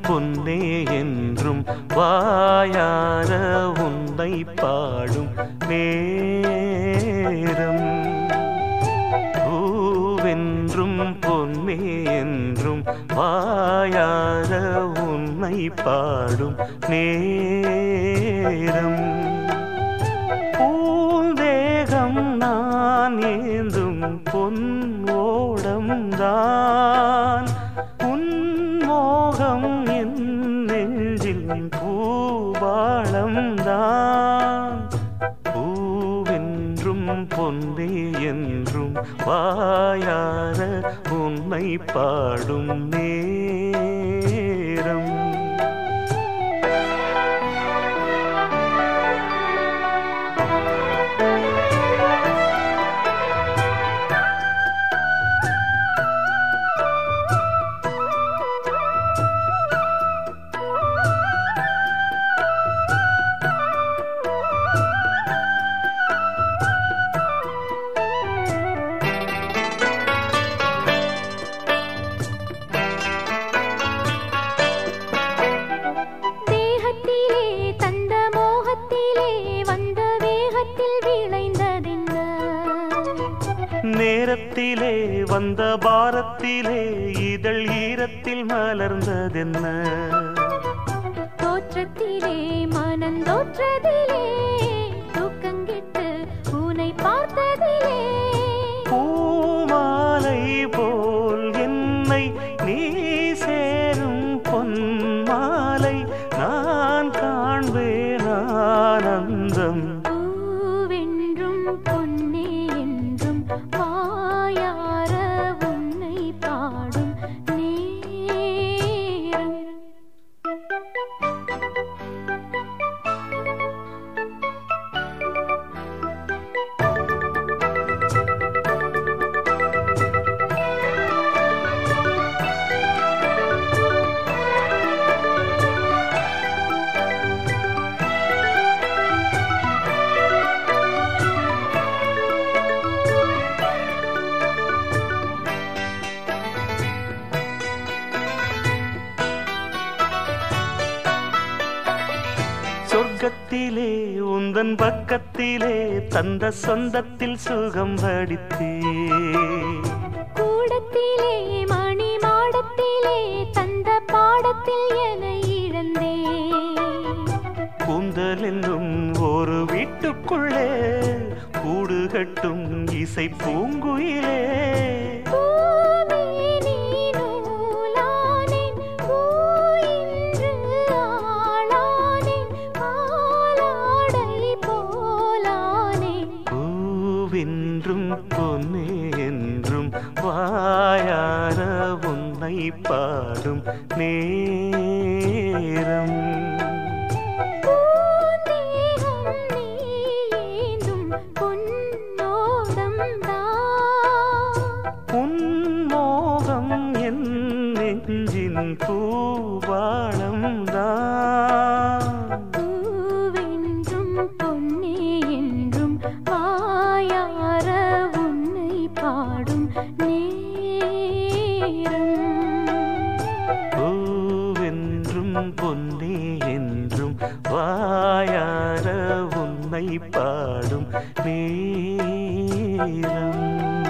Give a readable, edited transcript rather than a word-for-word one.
பொன்னே என்றும் வாயார உன்னை பாடும் நேரம். பூவென்றும் பொன்னே என்றும் வாயார உன்னை பாடும் நேரம். பூந்தேகம் நான் ஏந்தும் பொன் ஓடம்தான், உன்மோகம் என் நெஞ்சில் பூபாளம்தான். பூவென்றும் பொன்னே என்றும் வாயார உன்னை பாடும் நேரம். நேரத்திலே வந்த பாரத்திலே இதழ் ஈரத்தில் மலர்ந்ததென்ன. தோற்றத்திலே மனந்தோற்றதிலே தூக்கங்கிட்டு உன்னை பார்த்ததிலே பூமாலை போல் என்னை நீ சேரும் பொன்மாலை நான் காண்பேன் ஆனந்தம். பூவென்றும் பொன்னே என்றும் வாயார உன்னை பாடும் நேரம். சொர்க்கத்திலே உந்தன் பக்கத்திலே தந்த சொந்தத்தில் சுகம் படித்தே. கூடத்திலே மணி மாடத்திலே தந்த பாடத்தில் என இழந்தே. கூந்தல் என்னும் ஒரு வீட்டுக்குள்ளே கூடு கட்டும் இசை பூங்குயிலே. பூவென்றும் பொன்னே என்றும் வாயார உன்னை பாடும் நேரம். உன்மோகம் என் நெஞ்சின் பூவாளம்தான். பூவென்றும் பொன்னே என்றும் வாயார உன்னை பாடும் நேரம். பூவென்றும் பொன்னே என்றும் வாயார உன்னை பாடும் நேரம்.